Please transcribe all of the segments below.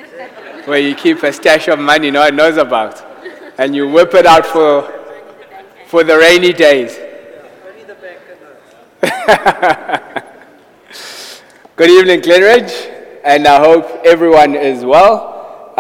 where you keep a stash of money no one knows about, and you whip it out for the rainy days. Good evening, Glenridge, and I hope everyone is well.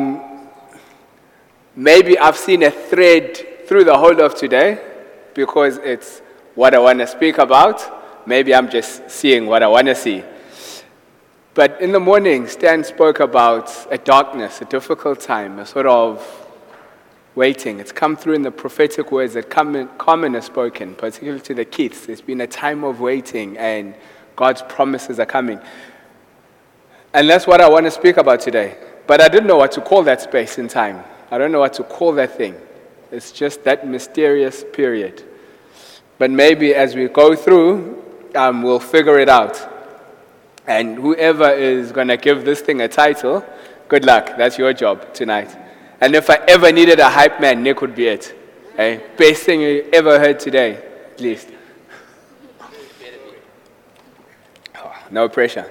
Maybe I've seen a thread through the whole of today because it's what I want to speak about. Maybe I'm just seeing what I want to see. But in the morning, Stan spoke about a darkness, a difficult time, a sort of waiting. It's come through in the prophetic words that Carmen has spoken, particularly to the Keiths. There's been a time of waiting, and God's promises are coming. And that's what I want to speak about today. But I didn't know what to call that space in time. I don't know what to call that thing. It's just that mysterious period. But maybe as we go through, we'll figure it out. And whoever is going to give this thing a title, good luck. That's your job tonight. And if I ever needed a hype man, Nick would be it. Okay? Best thing you ever heard today, at least. Oh, no pressure.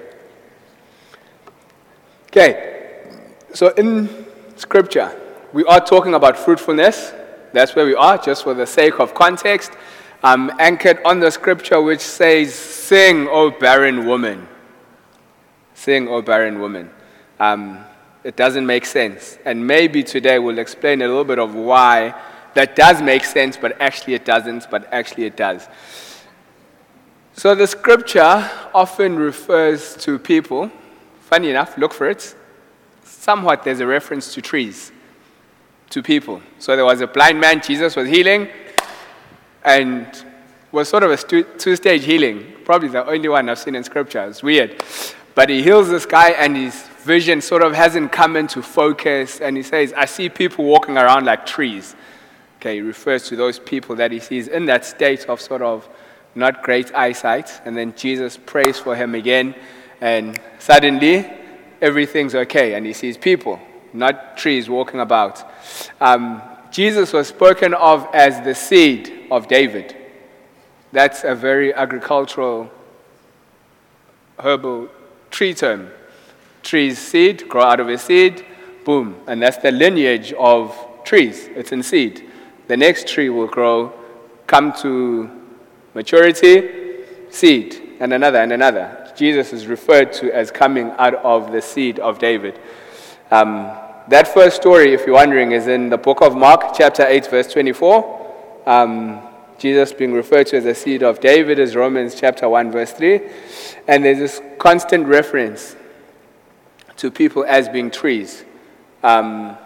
Okay. So in Scripture, we are talking about fruitfulness. That's where we are, just for the sake of context. I'm anchored on the Scripture which says, "Sing, O barren woman." Sing, O barren woman. It doesn't make sense. And maybe today we'll explain a little bit of why that does make sense, but actually it doesn't, but actually it does. So the Scripture often refers to people. Funny enough, look for it. Somewhat there's a reference to trees, to people. So there was a blind man Jesus was healing, and was sort of a two-stage healing. Probably the only one I've seen in Scripture. It's weird. But he heals this guy, and his vision sort of hasn't come into focus, and he says, "I see people walking around like trees." Okay, he refers to those people that he sees in that state of sort of not great eyesight, and then Jesus prays for him again, and suddenly everything's okay, and he sees people, not trees, walking about. Jesus was spoken of as the seed of David. That's a very agricultural, herbal tree term. Trees seed, grow out of a seed, boom. And that's the lineage of trees. It's in seed. The next tree will grow, come to maturity, seed, and another, and another. Jesus is referred to as coming out of the seed of David. That first story, if you're wondering, is in the book of Mark, chapter 8, verse 24. Jesus being referred to as the seed of David is Romans chapter 1, verse 3. And there's this constant reference to people as being trees. I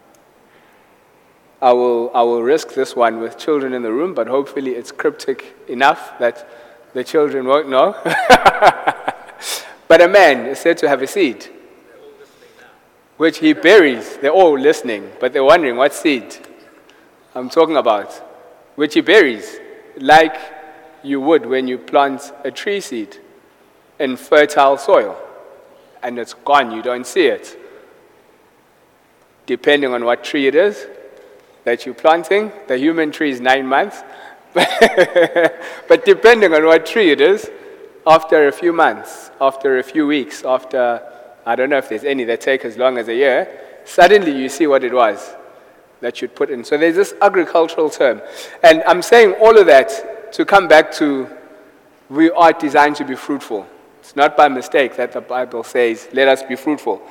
will risk this one with children in the room, but hopefully it's cryptic enough that the children won't know. But a man is said to have a seed, which he buries. They're all listening, but they're wondering what seed I'm talking about, which he buries, like you would when you plant a tree seed in fertile soil, and it's gone, you don't see it. Depending on what tree it is that you're planting, the human tree is 9 months, but depending on what tree it is, after a few months, after a few weeks, after, I don't know if there's any that take as long as a year, suddenly you see what it was that you'd put in. So there's this agricultural term. And I'm saying all of that to come back to we are designed to be fruitful. It's not by mistake that the Bible says, let us be fruitful.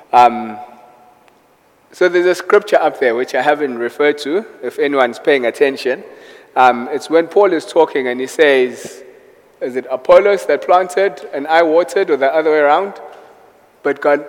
So there's a scripture up there which I haven't referred to, if anyone's paying attention. It's when Paul is talking and he says, is it Apollos that planted and I watered, or the other way around? But God...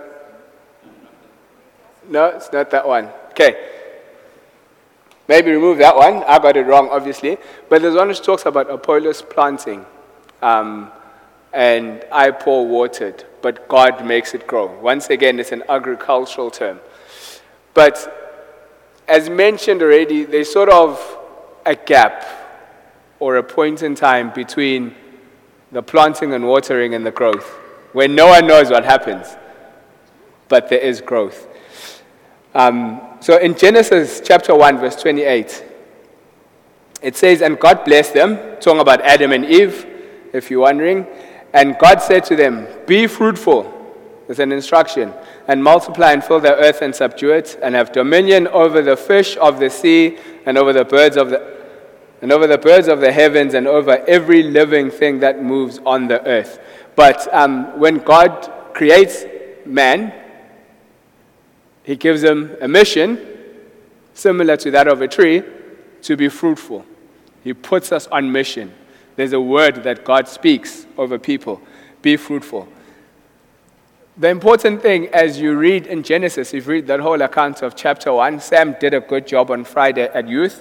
No, it's not that one. Okay. Maybe remove that one. I got it wrong, obviously. But there's one which talks about Apollos planting. And I, Paul, watered. But God makes it grow. Once again, it's an agricultural term. But as mentioned already, there's sort of a gap or a point in time between the planting and watering and the growth, where no one knows what happens, but there is growth. So in Genesis chapter 1, verse 28, it says, and God blessed them, talking about Adam and Eve, if you're wondering, and God said to them, be fruitful It's an instruction. And multiply and fill the earth and subdue it, and have dominion over the fish of the sea, and over the birds of the heavens, and over every living thing that moves on the earth. But when God creates man, he gives him a mission similar to that of a tree, to be fruitful. He puts us on mission. There's a word that God speaks over people: be fruitful. The important thing as you read in Genesis, if you read that whole account of chapter 1, Sam did a good job on Friday at youth,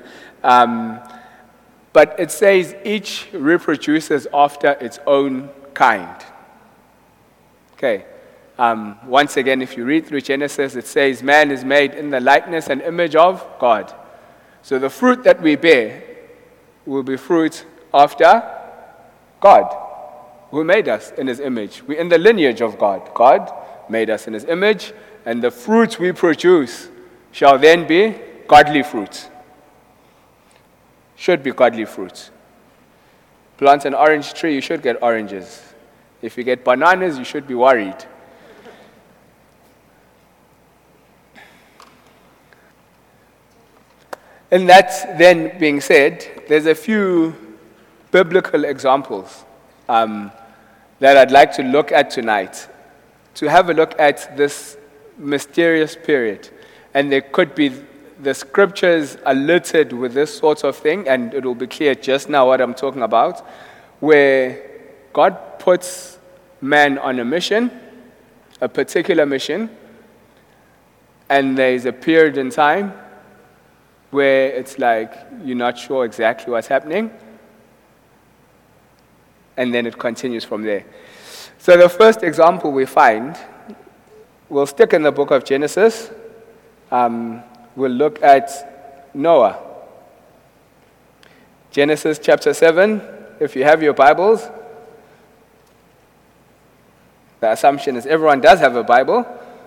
but it says each reproduces after its own kind. Okay. Once again, if you read through Genesis, it says man is made in the likeness and image of God. So the fruit that we bear will be fruit after God, who made us in his image. We're in the lineage of God. God made us in his image, and the fruit we produce shall then be godly fruit. Should be godly fruit. Plant an orange tree, you should get oranges. If you get bananas, you should be worried. And that then being said, there's a few biblical examples that I'd like to look at tonight, to have a look at this mysterious period. And there could be, the scriptures are littered with this sort of thing, and it will be clear just now what I'm talking about, where God puts man on a mission, a particular mission, and there's a period in time where it's like you're not sure exactly what's happening, and then it continues from there. So the first example we find, we'll stick in the book of Genesis. We'll look at Noah. Genesis chapter 7, if you have your Bibles. The assumption is everyone does have a Bible.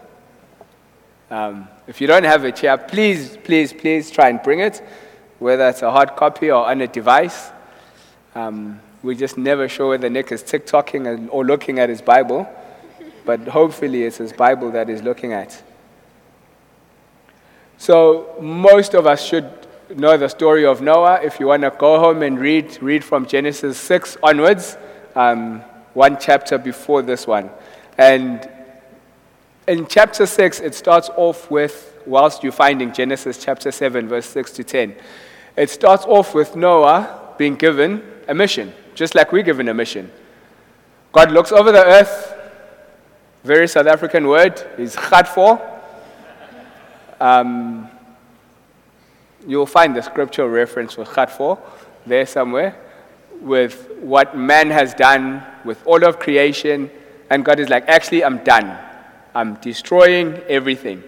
If you don't have it here, please try and bring it, whether it's a hard copy or on a device. We're just never sure whether Nick is TikToking or looking at his Bible, but hopefully it's his Bible that he's looking at. So most of us should know the story of Noah. If you want to go home and read from Genesis 6 onwards, one chapter before this one. And in chapter 6, it starts off with, whilst you're finding Genesis chapter 7, verse 6 to 10, it starts off with Noah being given a mission, just like we're given a mission. God looks over the earth, very South African word, is Gadfor. You'll find the scriptural reference for Gadfor there somewhere, with what man has done, with all of creation, and God is like, actually, I'm done. I'm destroying everything.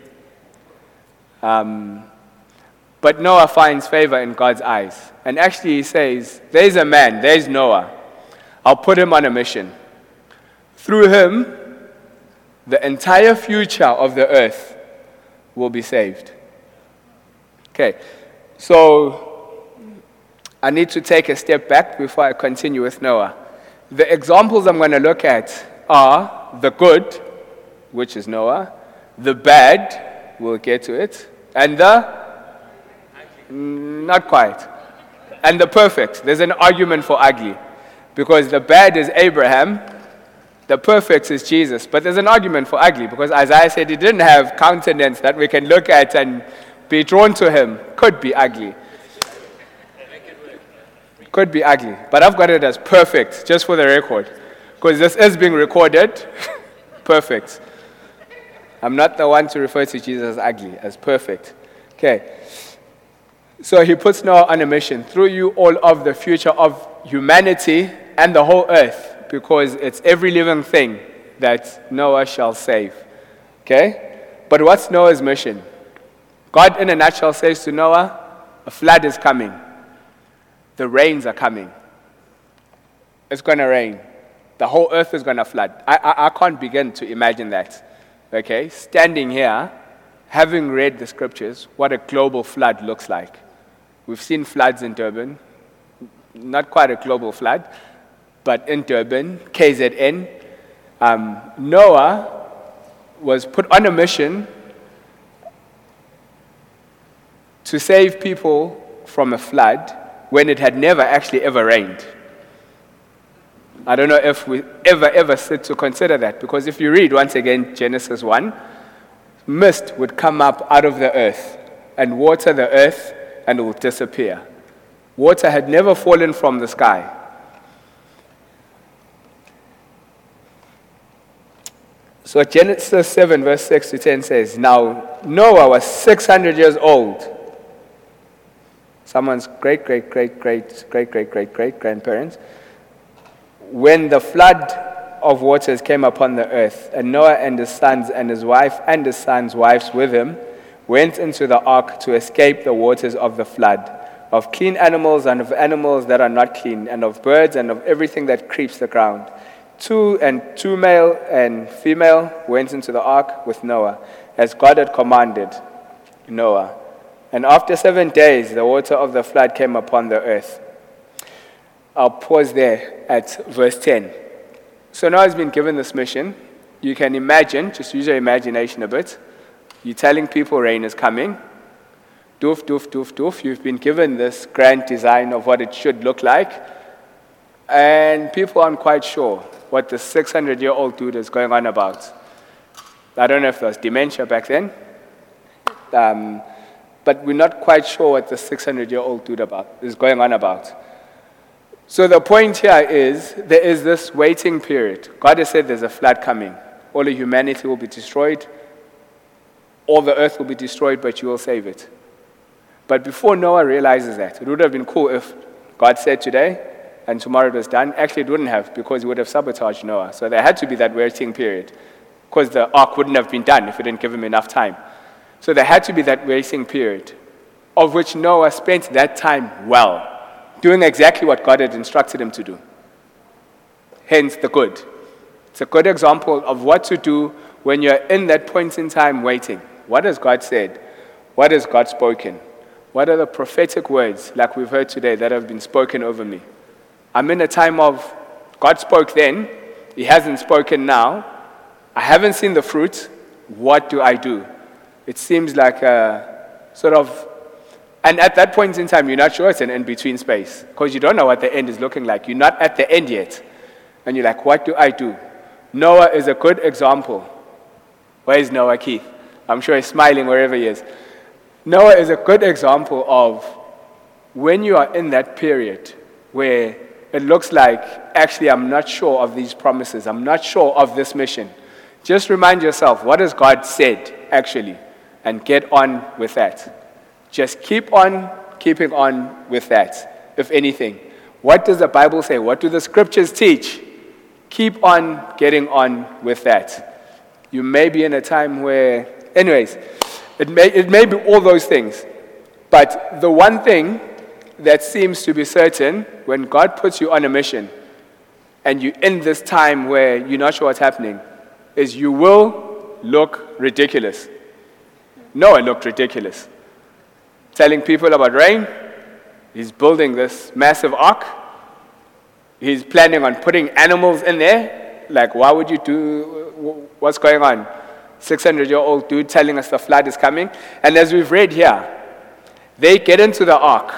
But Noah finds favor in God's eyes. And actually he says, there's a man, there's Noah. I'll put him on a mission. Through him, the entire future of the earth will be saved. Okay, so I need to take a step back before I continue with Noah. The examples I'm going to look at are the good, which is Noah, the bad, we'll get to it, and the not quite, and the perfect. There's an argument for ugly, because the bad is Abraham, the perfect is Jesus. But there's an argument for ugly, because Isaiah said he didn't have countenance that we can look at and be drawn to him. Could be ugly. Could be ugly. But I've got it as perfect, just for the record, because this is being recorded. Perfect. I'm not the one to refer to Jesus as ugly, as perfect. Okay. So he puts Noah on a mission. Through you, all of the future of humanity and the whole earth, because it's every living thing that Noah shall save. Okay? But what's Noah's mission? God, in a nutshell, says to Noah, a flood is coming. The rains are coming. It's going to rain. The whole earth is going to flood. I can't begin to imagine that. Okay? Standing here, having read the scriptures, what a global flood looks like. We've seen floods in Durban. Not quite a global flood, but in Durban, KZN. Noah was put on a mission to save people from a flood when it had never actually ever rained. I don't know if we ever sit to consider that, because if you read once again Genesis 1, mist would come up out of the earth and water the earth and it would disappear. Water had never fallen from the sky. So Genesis 7 verse 6 to 10 says, now Noah was 600 years old. Someone's great-great-great-great-great-great-great-grandparents. When the flood of waters came upon the earth, and Noah and his sons and his wife and his sons' wives with him went into the ark to escape the waters of the flood, of clean animals and of animals that are not clean, and of birds and of everything that creeps the ground. Two male and female went into the ark with Noah, as God had commanded Noah. And after 7 days, the water of the flood came upon the earth. I'll pause there at verse 10. So Noah has been given this mission. You can imagine, just use your imagination a bit. You're telling people rain is coming. Doof, doof, doof, doof. You've been given this grand design of what it should look like. And people aren't quite sure what the 600-year-old dude is going on about. I don't know if there was dementia back then. But we're not quite sure what the 600-year-old dude is going on about. So the point here is, there is this waiting period. God has said there's a flood coming. All of humanity will be destroyed. All the earth will be destroyed, but you will save it. But before Noah realizes that, it would have been cool if God said today, and tomorrow it was done. Actually, it wouldn't have, because he would have sabotaged Noah. So there had to be that waiting period, because the ark wouldn't have been done if it didn't give him enough time. So there had to be that waiting period, of which Noah spent that time well, doing exactly what God had instructed him to do. Hence the good. It's a good example of what to do when you're in that point in time waiting. What has God said? What has God spoken? What are the prophetic words, like we've heard today, that have been spoken over me? I'm in a time of, God spoke then, he hasn't spoken now, I haven't seen the fruit, what do I do? It seems like a sort of, and at that point in time, you're not sure it's an in-between space, because you don't know what the end is looking like. You're not at the end yet. And you're like, what do I do? Noah is a good example. Where is Noah, Keith? I'm sure he's smiling wherever he is. Noah is a good example of when you are in that period where it looks like, actually, I'm not sure of these promises. I'm not sure of this mission. Just remind yourself, what has God said, actually? And get on with that. Just keep on keeping on with that, if anything. What does the Bible say? What do the scriptures teach? Keep on getting on with that. You may be in a time where, anyways, it may be all those things. But the one thing that seems to be certain, when God puts you on a mission, and you're in this time where you're not sure what's happening, is you will look ridiculous. Noah looked ridiculous. Telling people about rain. He's building this massive ark. He's planning on putting animals in there. Like, why would you do, what's going on? 600-year-old dude telling us the flood is coming. And as we've read here, they get into the ark.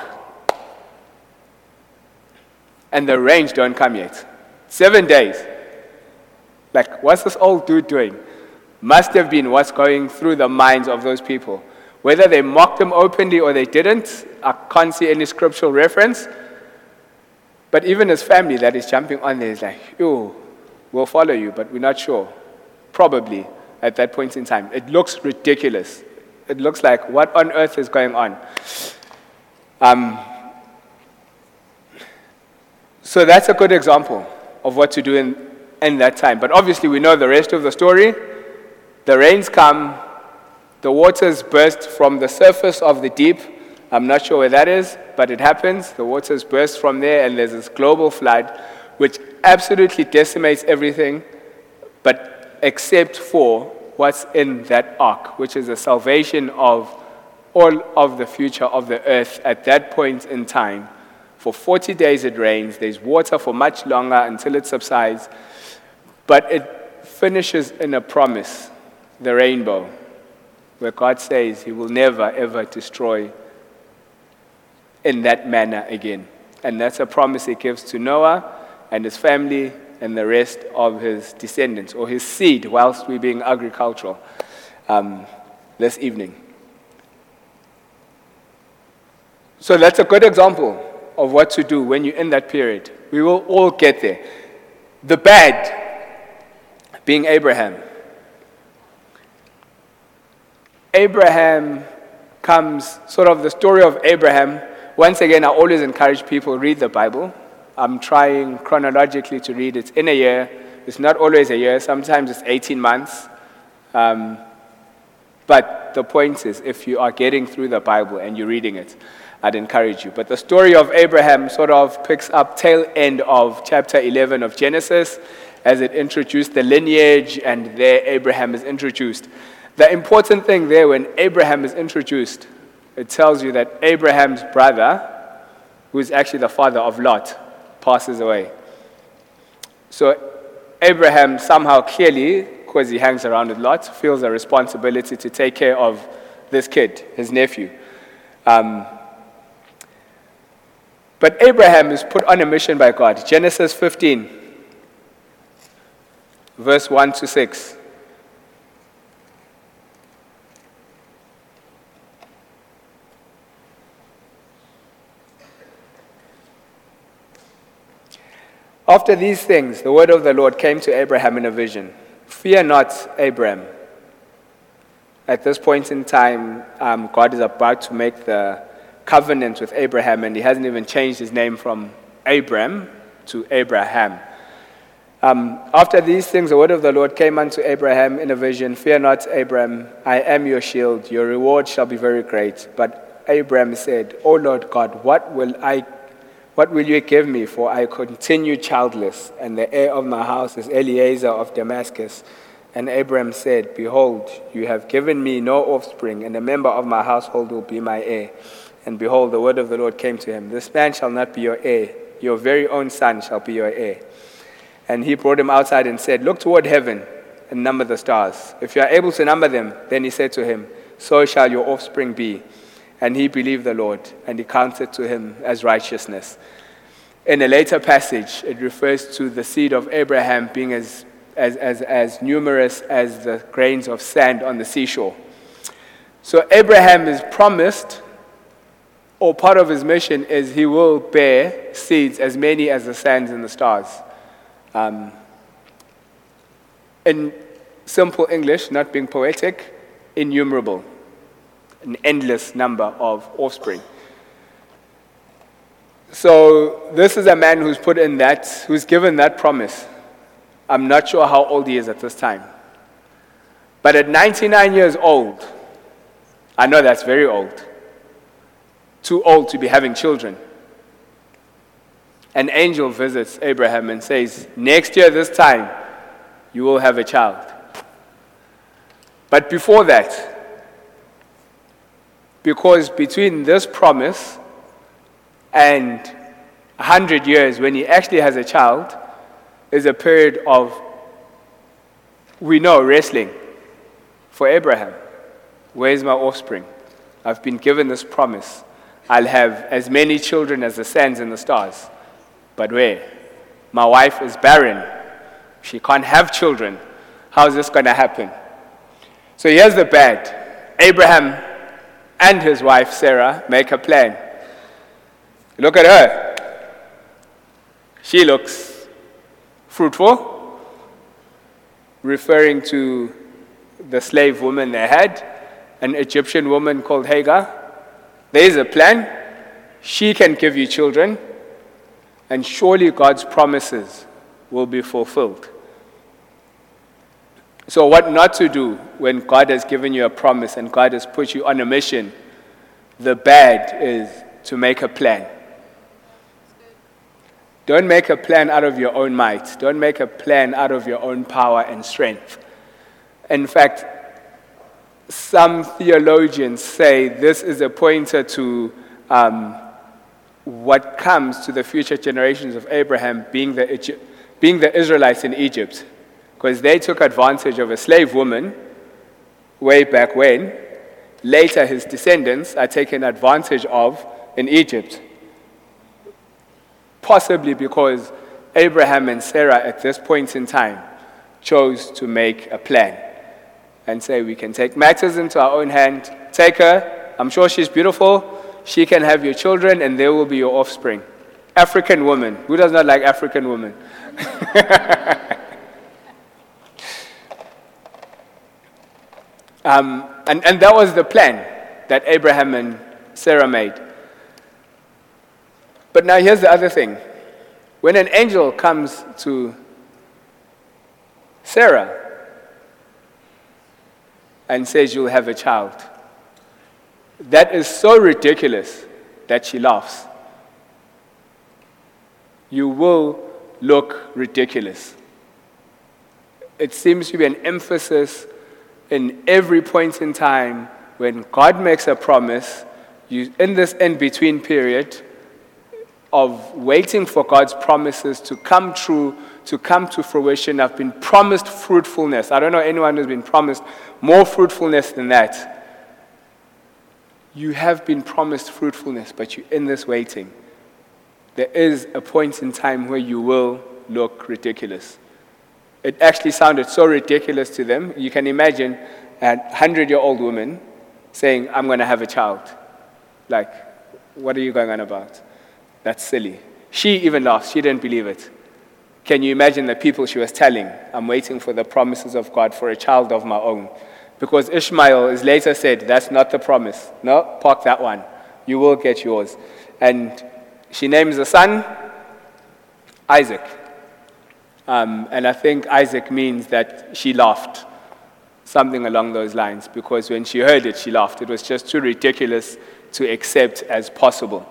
And the rains don't come yet. 7 days. Like, what's this old dude doing? Must have been what's going through the minds of those people. Whether they mocked him openly or they didn't, I can't see any scriptural reference. But even his family that is jumping on there is like, yo, we'll follow you, but we're not sure. Probably at that point in time. It looks ridiculous. It looks like, what on earth is going on? So that's a good example of what to do in that time. But obviously we know the rest of the story. The rains come, the waters burst from the surface of the deep. I'm not sure where that is, but it happens. The waters burst from there, and there's this global flood, which absolutely decimates everything, but except for what's in that ark, which is the salvation of all of the future of the earth at that point in time. For 40 days it rains. There's water for much longer until it subsides. But it finishes in a promise the rainbow, where God says he will never, ever destroy in that manner again. And that's a promise he gives to Noah and his family and the rest of his descendants, or his seed, whilst we're being agricultural this evening. So that's a good example of what to do when you're in that period. We will all get there. The bad being Abraham. Abraham comes, sort of the story of Abraham. Once again, I always encourage people, read the Bible. I'm trying chronologically to read it in a year. It's not always a year. Sometimes it's 18 months. But the point is, if you are getting through the Bible and you're reading it, I'd encourage you. But the story of Abraham sort of picks up tail end of chapter 11 of Genesis as it introduced the lineage, and there Abraham is introduced. The important thing there, when Abraham is introduced, it tells you that Abraham's brother, who is actually the father of Lot, passes away. So Abraham somehow clearly, because he hangs around with Lot, feels a responsibility to take care of this kid, his nephew. But Abraham is put on a mission by God. Genesis 15, verse 1 to 6. After these things, the word of the Lord came to Abraham in a vision. Fear not, Abram. At this point in time, God is about to make the covenant with Abraham, and he hasn't even changed his name from Abram to Abraham. After these things, the word of the Lord came unto Abraham in a vision. Fear not, Abram, I am your shield. Your reward shall be very great. But Abram said, O Lord God, what will you give me? For I continue childless, and the heir of my house is Eliezer of Damascus. And Abram said, Behold, you have given me no offspring, and a member of my household will be my heir. And behold, the word of the Lord came to him, This man shall not be your heir, your very own son shall be your heir. And he brought him outside and said, Look toward heaven and number the stars. If you are able to number them, then he said to him, So shall your offspring be. And he believed the Lord, and he counted to him as righteousness. In a later passage, it refers to the seed of Abraham being as numerous as the grains of sand on the seashore. So Abraham is promised, or part of his mission is he will bear seeds as many as the sands and the stars. In simple English, not being poetic, innumerable, an endless number of offspring. So this is a man who's put in that, who's given that promise. I'm not sure how old he is at this time. But at 99 years old, I know that's very old. Too old to be having children. An angel visits Abraham and says, Next year this time, you will have a child. But before that, because between this promise and 100 years when he actually has a child is a period of, we know, wrestling for Abraham. Where's my offspring? I've been given this promise. I'll have as many children as the sands and the stars. But where? My wife is barren. She can't have children. How is this going to happen? So here's the bad. Abraham and his wife Sarah make a plan. Look at her. She looks fruitful, referring to the slave woman they had, an Egyptian woman called Hagar. There's a plan. She can give you children, and surely God's promises will be fulfilled. So what not to do when God has given you a promise and God has put you on a mission? The bad is to make a plan. Don't make a plan out of your own might. Don't make a plan out of your own power and strength. In fact, some theologians say this is a pointer to what comes to the future generations of Abraham being the Israelites in Egypt. Because they took advantage of a slave woman way back when. Later, his descendants are taken advantage of in Egypt. Possibly because Abraham and Sarah at this point in time chose to make a plan and say, we can take matters into our own hand, take her, I'm sure she's beautiful, she can have your children and they will be your offspring. African woman. Who does not like African women? And that was the plan that Abraham and Sarah made. But now here's the other thing. When an angel comes to Sarah and says, you'll have a child, that is so ridiculous that she laughs. You will look ridiculous. It seems to be an emphasis in every point in time when God makes a promise, you in this in-between period of waiting for God's promises to come true, to come to fruition. I've been promised fruitfulness. I don't know anyone who's been promised more fruitfulness than that. You have been promised fruitfulness, but you're in this waiting. There is a point in time where you will look ridiculous. It actually sounded so ridiculous to them. You can imagine a 100-year-old woman saying, I'm going to have a child. Like, what are you going on about? That's silly. She even laughed. She didn't believe it. Can you imagine the people she was telling, I'm waiting for the promises of God for a child of my own? Because Ishmael is later said, that's not the promise. No, park that one. You will get yours. And she names the son Isaac. And I think Isaac means that she laughed. Something along those lines. Because when she heard it, she laughed. It was just too ridiculous to accept as possible.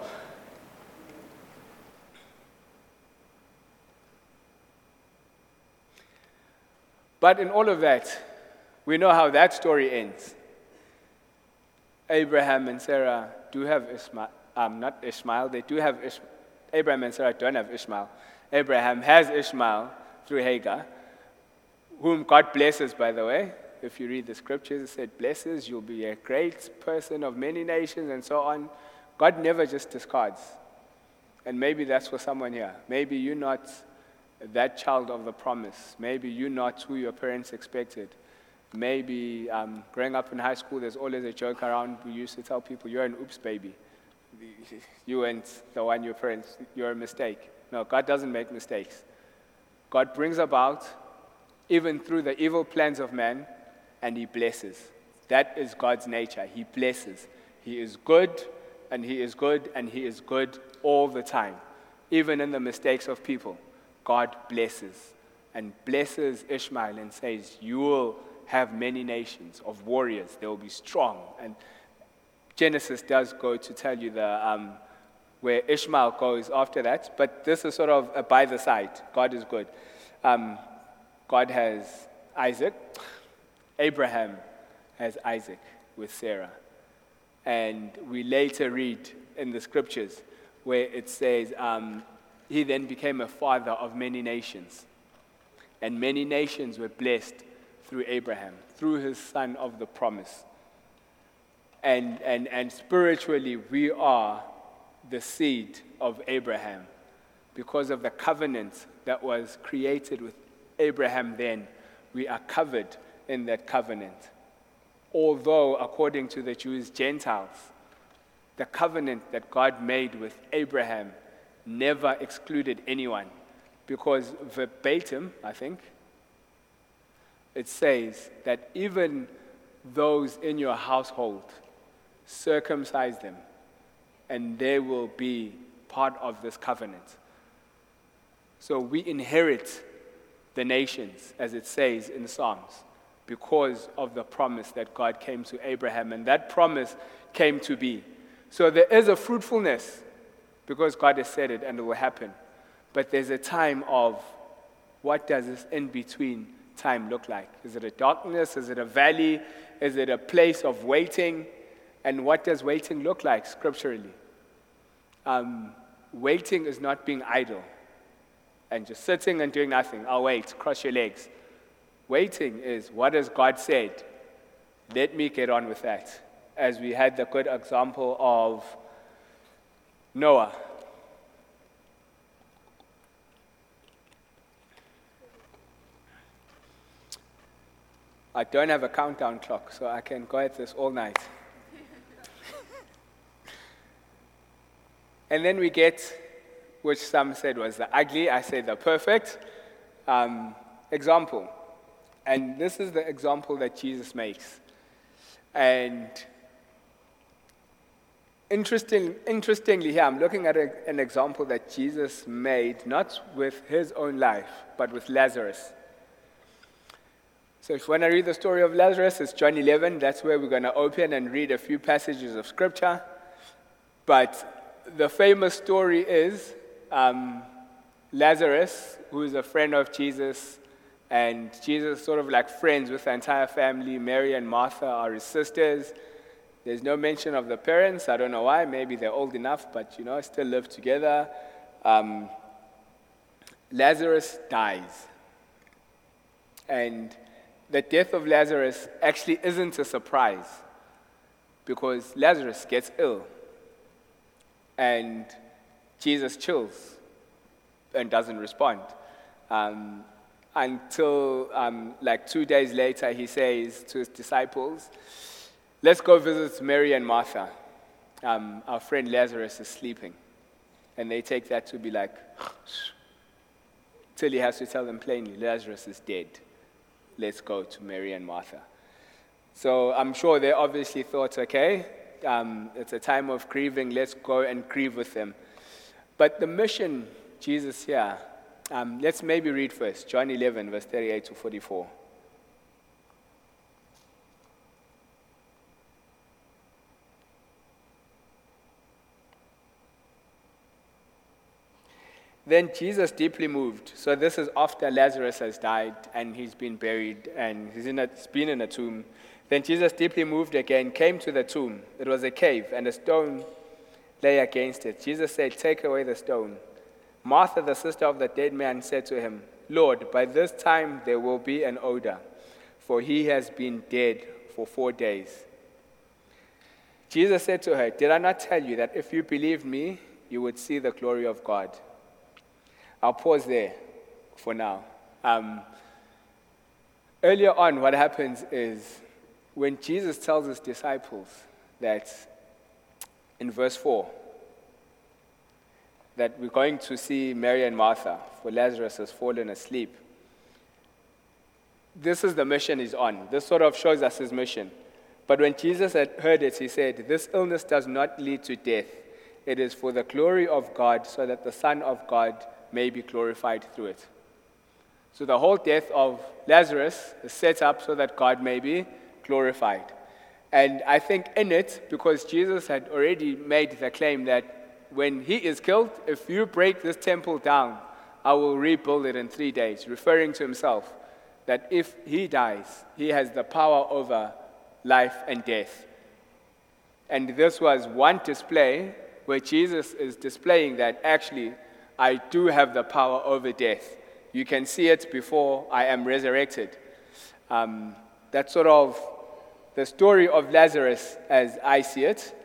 But in all of that, we know how that story ends. Abraham and Sarah do have Ishmael. Not Ishmael. They do have Ishmael. Abraham and Sarah don't have Ishmael. Abraham has Ishmael through Hagar, whom God blesses, by the way. If you read the scriptures, it said, blesses, you'll be a great person of many nations, and so on. God never just discards. And maybe that's for someone here. Maybe you're not that child of the promise. Maybe you're not who your parents expected. Maybe growing up in high school, there's always a joke around. We used to tell people, you're an oops baby. You weren't the one your parents, you're a mistake. No, God doesn't make mistakes. God brings about, even through the evil plans of man, and he blesses. That is God's nature. He blesses. He is good, and he is good, and he is good all the time. Even in the mistakes of people, God blesses. And blesses Ishmael and says, you will have many nations of warriors. They will be strong. And Genesis does go to tell you where Ishmael goes after that. But this is sort of a by the side. God is good. God has Isaac. Abraham has Isaac with Sarah. And we later read in the scriptures where it says, he then became a father of many nations. And many nations were blessed through Abraham, through his son of the promise. And spiritually, we are the seed of Abraham because of the covenant that was created with Abraham then. We are covered in that covenant. Although, according to the Jews, Gentiles, the covenant that God made with Abraham never excluded anyone. Because verbatim, I think, it says that even those in your household, circumcise them, and they will be part of this covenant. So we inherit the nations, as it says in Psalms, because of the promise that God came to Abraham, and that promise came to be. So there is a fruitfulness, because God has said it and it will happen. But there's a time of, what does this in-between time look like? Is it a darkness? Is it a valley? Is it a place of waiting? And what does waiting look like scripturally? Waiting is not being idle and just sitting and doing nothing. I'll wait, cross your legs. Waiting is, what has God said? let me get on with that. As we had the good example of Noah. I don't have a countdown clock, so I can go at this all night. And then we get, which some said was the ugly, I say the perfect example. And this is the example that Jesus makes. And interestingly here, I'm looking at an example that Jesus made, not with his own life, but with Lazarus. So if you want to read the story of Lazarus, it's John 11. That's where we're going to open and read a few passages of Scripture. But the famous story is Lazarus, who is a friend of Jesus, and Jesus sort of like friends with the entire family. Mary and Martha are his sisters. There's no mention of the parents. I don't know why. Maybe they're old enough, but, still live together. Lazarus dies. And the death of Lazarus actually isn't a surprise because Lazarus gets ill. And Jesus chills and doesn't respond. Until 2 days later, he says to his disciples, let's go visit Mary and Martha. Our friend Lazarus is sleeping. And they take that to be like, till he has to tell them plainly, Lazarus is dead. Let's go to Mary and Martha. So I'm sure they obviously thought, okay, it's a time of grieving, let's go and grieve with them. But the mission, Jesus here, let's maybe read first, John 11, verse 38 to 44. Then Jesus, deeply moved. So this is after Lazarus has died and he's been buried and he's been in a tomb. Then Jesus, deeply moved again, came to the tomb. It was a cave and a stone lay against it. Jesus said, take away the stone. Martha, the sister of the dead man, said to him, Lord, by this time there will be an odor, for he has been dead for 4 days. Jesus said to her, did I not tell you that if you believed me, you would see the glory of God? I'll pause there for now. Earlier on, what happens is when Jesus tells his disciples that in verse 4, that we're going to see Mary and Martha, for Lazarus has fallen asleep. This is the mission he's on. This sort of shows us his mission. But when Jesus had heard it, he said, this illness does not lead to death. It is for the glory of God, so that the Son of God may be glorified through it. So the whole death of Lazarus is set up so that God may be glorified. And I think in it, because Jesus had already made the claim that when he is killed, if you break this temple down, I will rebuild it in 3 days, referring to himself, that if he dies, he has the power over life and death. And this was one display where Jesus is displaying that actually, I do have the power over death. You can see it before I am resurrected. That's sort of the story of Lazarus as I see it.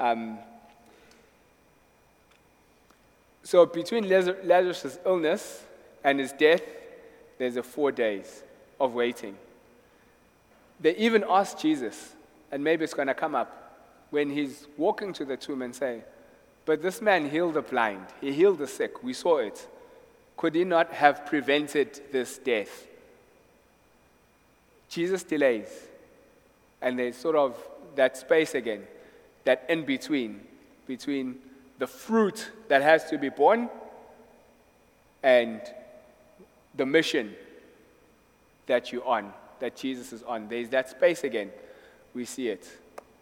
So between Lazarus' illness and his death, there's 4 days of waiting. They even asked Jesus, and maybe it's going to come up, when he's walking to the tomb and say, but this man healed the blind, he healed the sick, we saw it. Could he not have prevented this death? Jesus delays. And there's sort of that space again, that in between the fruit that has to be born and the mission that you're on, that Jesus is on. There's that space again. We see it.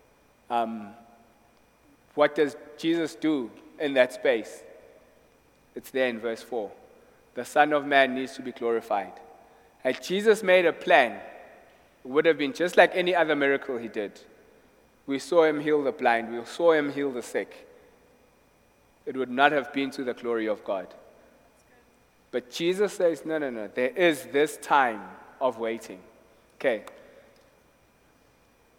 What does Jesus do in that space? It's there in verse 4. The Son of Man needs to be glorified. Had Jesus made a plan, it would have been just like any other miracle he did. We saw him heal the blind. We saw him heal the sick. It would not have been to the glory of God. But Jesus says, no. There is this time of waiting. Okay.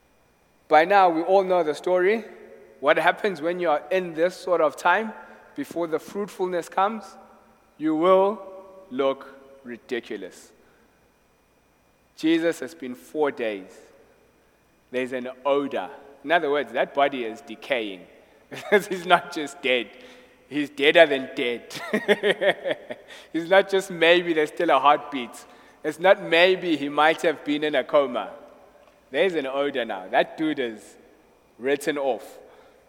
By now, we all know the story. What happens when you are in this sort of time, before the fruitfulness comes? You will look ridiculous. Jesus has been 4 days. There's an odor. In other words, that body is decaying. He's not just dead. He's deader than dead. He's not just maybe there's still a heartbeat. It's not maybe he might have been in a coma. There's an odor now. That dude is written off.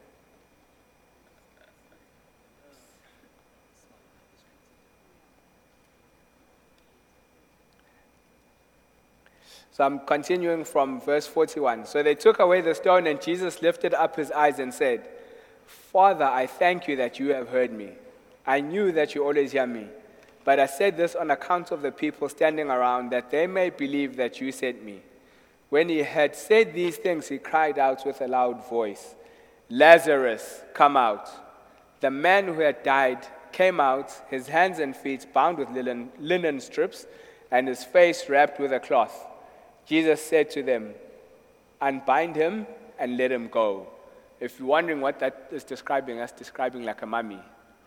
So I'm continuing from verse 41. So they took away the stone, and Jesus lifted up his eyes and said, Father, I thank you that you have heard me. I knew that you always hear me. But I said this on account of the people standing around, that they may believe that you sent me. When he had said these things, he cried out with a loud voice, Lazarus, come out. The man who had died came out, his hands and feet bound with linen strips, and his face wrapped with a cloth. Jesus said to them, unbind him and let him go. If you're wondering what that is describing, that's describing like a mummy.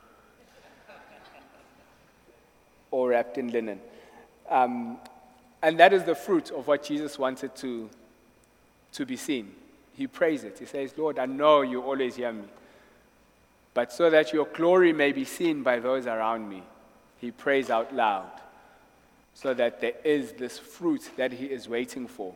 Or wrapped in linen. And that is the fruit of what Jesus wanted to be seen. He prays it. He says, Lord, I know you always hear me. But so that your glory may be seen by those around me, he prays out loud. So that there is this fruit that he is waiting for.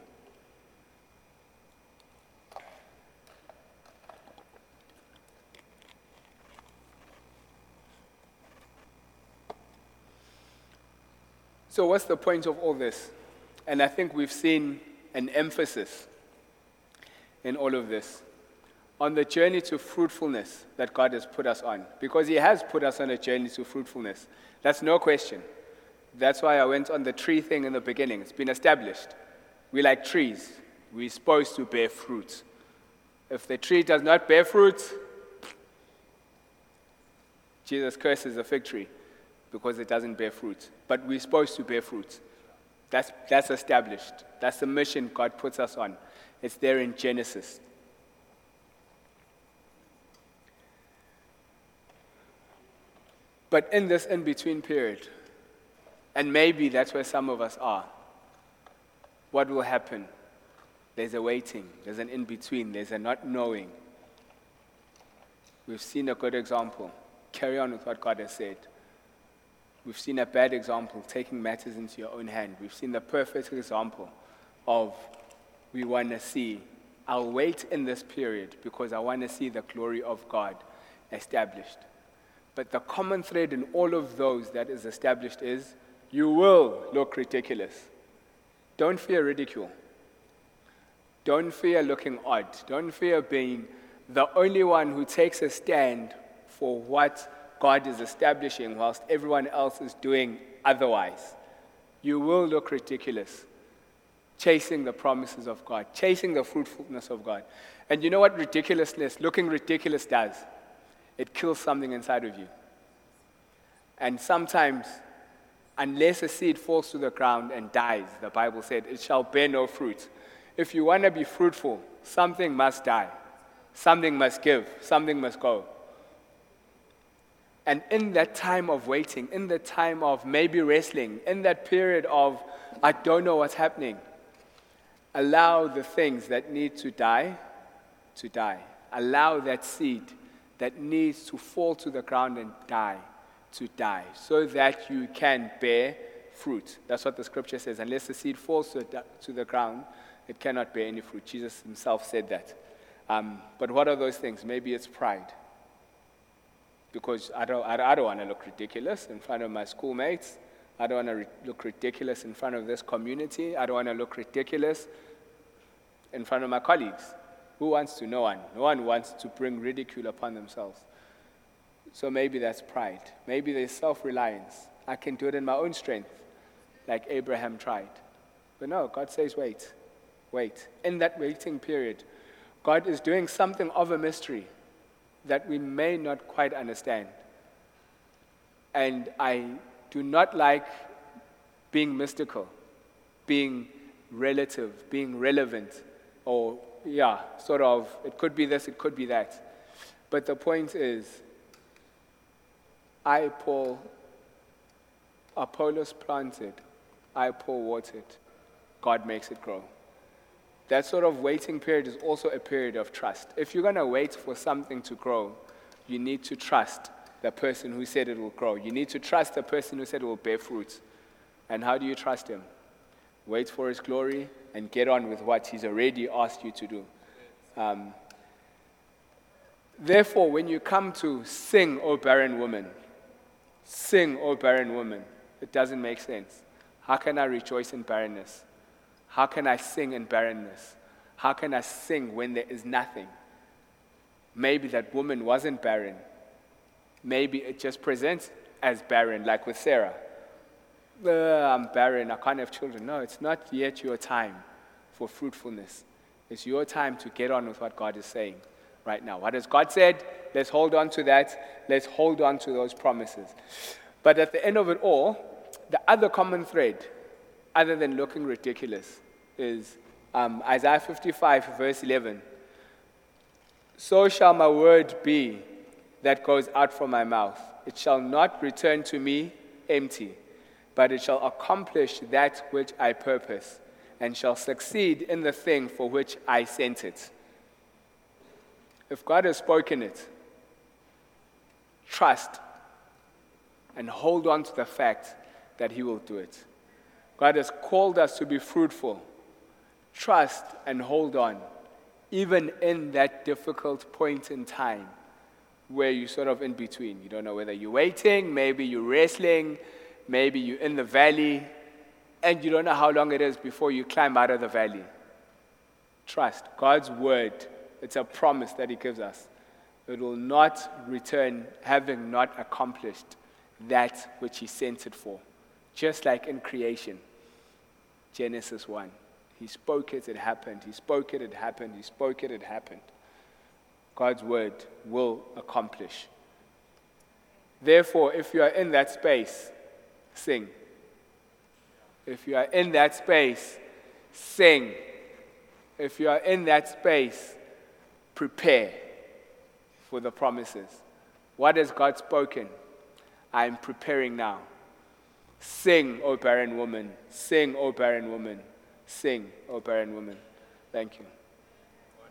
So what's the point of all this? And I think we've seen an emphasis in all of this on the journey to fruitfulness that God has put us on. Because he has put us on a journey to fruitfulness. That's no question. That's why I went on the tree thing in the beginning. It's been established. We like trees. We're supposed to bear fruit. If the tree does not bear fruit, Jesus curses the fig tree because it doesn't bear fruit. But we're supposed to bear fruit. That's established. That's the mission God puts us on. It's there in Genesis. But in this in-between period, and maybe that's where some of us are, what will happen? There's a waiting. There's an in-between. There's a not knowing. We've seen a good example. Carry on with what God has said. We've seen a bad example, taking matters into your own hand. We've seen the perfect example of we want to see. I'll wait in this period because I want to see the glory of God established. But the common thread in all of those that is established is you will look ridiculous. Don't fear ridicule. Don't fear looking odd. Don't fear being the only one who takes a stand for what God is establishing whilst everyone else is doing otherwise. You will look ridiculous, chasing the promises of God, chasing the fruitfulness of God. And you know what ridiculousness, looking ridiculous does? It kills something inside of you. And sometimes, unless a seed falls to the ground and dies, the Bible said, it shall bear no fruit. If you want to be fruitful, something must die. Something must give. Something must go. And in that time of waiting, in the time of maybe wrestling, in that period of, I don't know what's happening, allow the things that need to die to die. Allow that seed that needs to fall to the ground and die to die, so that you can bear fruit. That's what the scripture says. Unless the seed falls to the ground, it cannot bear any fruit. Jesus himself said that. But what are those things? Maybe it's pride. Because I don't want to look ridiculous in front of my schoolmates. I don't want to look ridiculous in front of this community. I don't want to look ridiculous in front of my colleagues. Who wants to? No one. No one wants to bring ridicule upon themselves. So maybe that's pride. Maybe there's self-reliance. I can do it in my own strength, like Abraham tried. But no, God says wait. Wait. In that waiting period, God is doing something of a mystery that we may not quite understand. And I do not like being mystical, being relative, being relevant, or sort of, it could be this, it could be that. But the point is, I, Paul, Apollos planted, I, Paul, watered, God makes it grow. That sort of waiting period is also a period of trust. If you're going to wait for something to grow, you need to trust the person who said it will grow. You need to trust the person who said it will bear fruit. And how do you trust him? Wait for his glory and get on with what he's already asked you to do. Therefore, when you come to sing, O barren woman, sing, O barren woman, it doesn't make sense. How can I rejoice in barrenness? How can I sing in barrenness? How can I sing when there is nothing? Maybe that woman wasn't barren. Maybe it just presents as barren, like with Sarah. I'm barren, I can't have children. No, it's not yet your time for fruitfulness. It's your time to get on with what God is saying right now. What has God said? Let's hold on to that. Let's hold on to those promises. But at the end of it all, the other common thread, other than looking ridiculous, is Isaiah 55, verse 11. So shall my word be that goes out from my mouth. It shall not return to me empty, but it shall accomplish that which I purpose, and shall succeed in the thing for which I sent it. If God has spoken it, trust and hold on to the fact that he will do it. God has called us to be fruitful. Trust and hold on, even in that difficult point in time where you're sort of in between. You don't know whether you're waiting, maybe you're wrestling, maybe you're in the valley, and you don't know how long it is before you climb out of the valley. Trust. God's word, it's a promise that he gives us. It will not return having not accomplished that which he sent it for. Just like in creation, Genesis 1. He spoke it, it happened. He spoke it, it happened. He spoke it, it happened. God's word will accomplish. Therefore, if you are in that space, sing. If you are in that space, sing. If you are in that space, prepare for the promises. What has God spoken? I am preparing now. Sing, O barren woman. Sing, O barren woman. Sing, O barren woman. Thank you.